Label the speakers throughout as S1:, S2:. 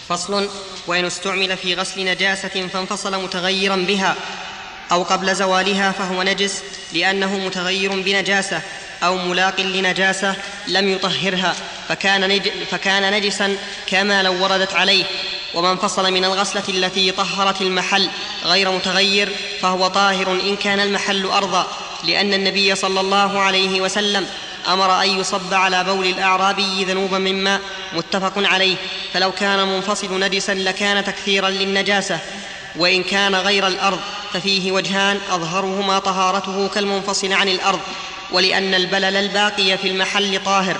S1: فصل. وإن استعمل في غسل نجاسة فانفصل متغيرا بها أو قبل زوالها فهو نجس لأنه متغير بنجاسة أو ملاق لنجاسة لم يطهرها فكان نجسا كما لو وردت عليه. ومن انفصل من الغسلة التي طهرت المحل غير متغير فهو طاهر إن كان المحل أرضا، لأن النبي صلى الله عليه وسلم أمر أن يصب على بول الأعرابي ذنوبا من ماء، متفق عليه. فلو كان منفصل نجسا لكان تكثيرا للنجاسة. وإن كان غير الأرض ففيه وجهان أظهرهما طهارته كالمنفصل عن الأرض، ولأن البلل الباقي في المحل طاهر،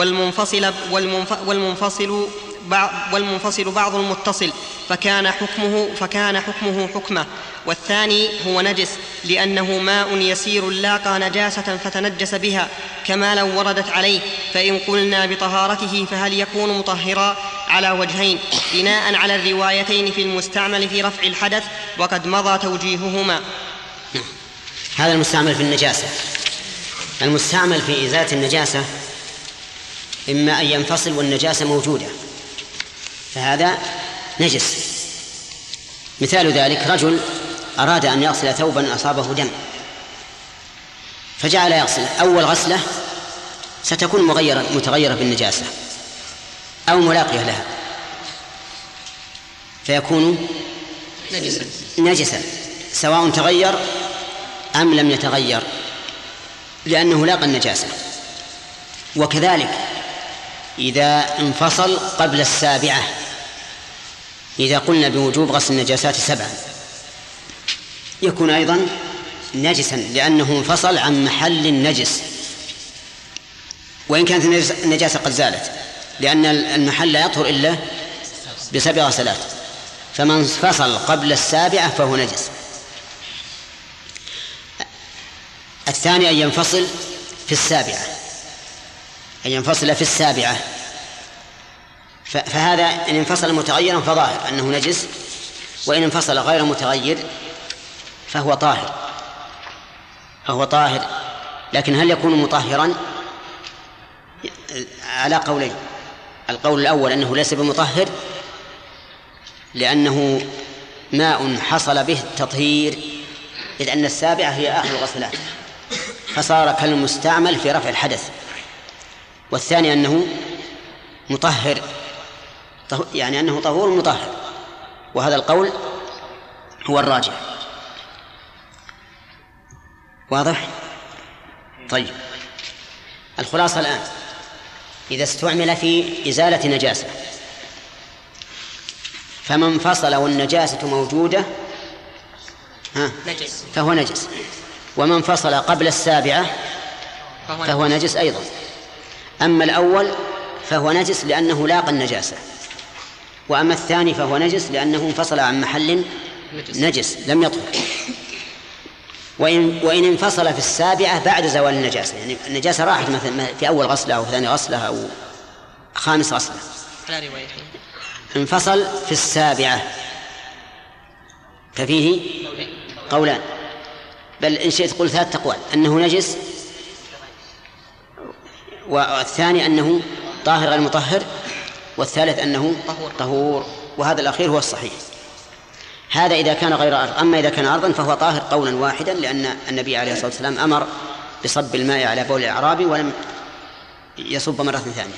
S1: والمنفصل بعض المتصل فكان حكمه حكمه. والثاني هو نجس لأنه ماء يسير لاقى نجاسة فتنجس بها كما لو وردت عليه. فإن قلنا بطهارته فهل يكون مطهرا؟ على وجهين بناء على الروايتين في المستعمل في رفع الحدث وقد مضى توجيههما.
S2: هذا المستعمل في النجاسة. المستعمل في إزالة النجاسة إما أن ينفصل والنجاسة موجودة فهذا نجس. مثال ذلك رجل أراد أن يغسل ثوبا أصابه دم فجعل يغسل. أول غسلة ستكون متغيرة بالنجاسة أو ملاقية لها فيكون نجسا سواء تغير أم لم يتغير لأنه لاقى النجاسة. وكذلك إذا انفصل قبل السابعة، إذا قلنا بوجوب غسل النجاسات 7 يكون أيضا نجسا لأنه انفصل عن محل النجس وإن كانت النجاسة قد زالت، لأن المحل لا يطهر إلا ب7 غسلات. فمن انفصل قبل السابعة فهو نجس. الثاني أن ينفصل في السابعة، أن ينفصل في السابعة، فهذا إن انفصل متغيرا فظاهر أنه نجس، وإن انفصل غير متغير فهو طاهر. لكن هل يكون مطهرا؟ على قولين. القول الأول أنه ليس بمطهر لأنه ماء حصل به التطهير، إذ أن السابعة هي آخر الغسلات فصار كالمستعمل في رفع الحدث. والثاني أنه مطهر، يعني أنه طهور مطهر، وهذا القول هو الراجح. واضح؟ طيب، الخلاصة الآن إذا استعمل في إزالة نجاسة فمن انفصل والنجاسة موجودة فهو نجس، ومن انفصل قبل السابعة فهو نجس أيضا. أما الأول فهو نجس لأنه لاقى النجاسة، وأما الثاني فهو نجس لأنه انفصل عن محل نجس لم يطهر. وإن انفصل في السابعة بعد زوال النجاسة، يعني النجاسة راحت مثلا في أول غسلة أو ثاني غسلة أو خامس غسلة، انفصل في السابعة ففيه قولان، بل إن شئت قل 3 أقوال: أنه نجس، والثاني أنه طاهر غير مطهر، والثالث أنه طهور، وهذا الأخير هو الصحيح. هذا إذا كان غير أرض. أما إذا كان أرضا فهو طاهر قولا واحدا، لأن النبي عليه الصلاة والسلام أمر بصب الماء على بول الأعرابي ولم يصب مرة ثانية.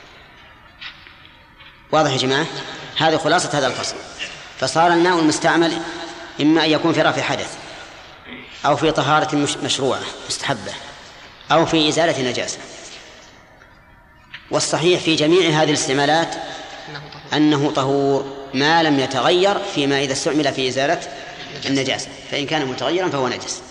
S2: واضح يا جماعة؟ هذه خلاصة هذا الفصل. فصار الماء المستعمل إما أن يكون في رفع حدث أو في طهارة مشروعة مستحبة أو في إزالة نجاسة. والصحيح في جميع هذه الاستعمالات أنه طهور ما لم يتغير فيما إذا استعمل في إزالة النجاسة، فإن كان متغيرا فهو نجس.